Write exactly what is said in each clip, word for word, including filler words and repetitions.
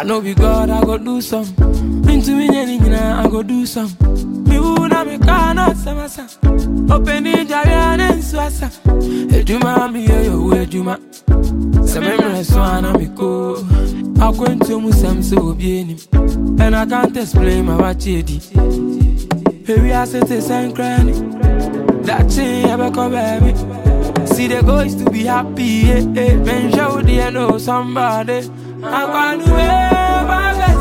know be God, I go do some. Into me, I go do some. Me who na me cannot samasa. Open the Jarian and Swassa. Ejuma, me, yo, Ejuma. Some memories, one of me go. I go into Musam so bien. And I can't explain my watch. Here we are, set a sign cranny. That thing ever come baby. See the goals to be happy, yeah, yeah. Men show the know somebody. I'm gonna wait,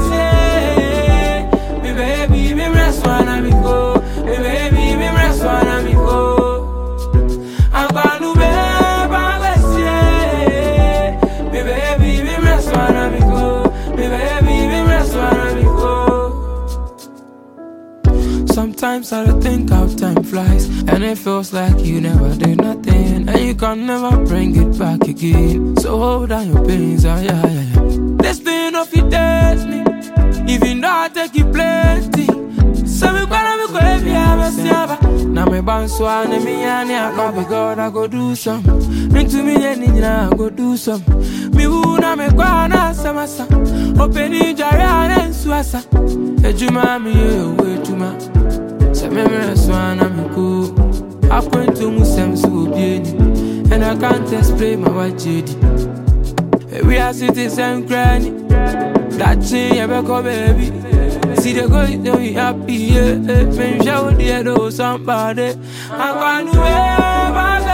me baby, me rest one me go. Me baby, me rest one me go. I'm gonna wait, me baby, me rest one me go. Me baby, me rest one me go. Sometimes I don't think how time flies, and it feels like you never did nothing, and you can never bring it back again. So hold on your pains, oh yeah, yeah, yeah. This thing of it dates me, even though I take it plenty. So me gonna be crazy, I'm a siava. Now me bounce one and me and I go be God, I go do some. Into me and I go do some. Me who na me gonna samasa. Open in Jarian and Swassa. Ejuma me yo, ejuma. So me rest one and me go. I point to Musam so bien, and I can't explain my white J D. We are citizens granny. That thing ever come baby. See the girl you we happy, yeah. Men show the know somebody. I'm gonna wait,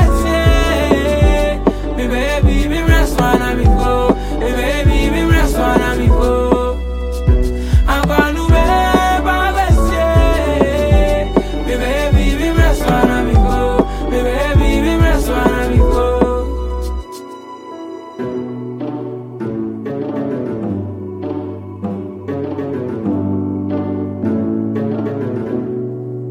my me baby, me rest one and me go. Me baby, me rest one and me go. I'm gonna wait, my me baby, me rest one and me go. Me baby, me rest one and me go.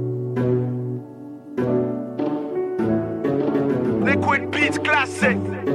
Liquid Beats Classic.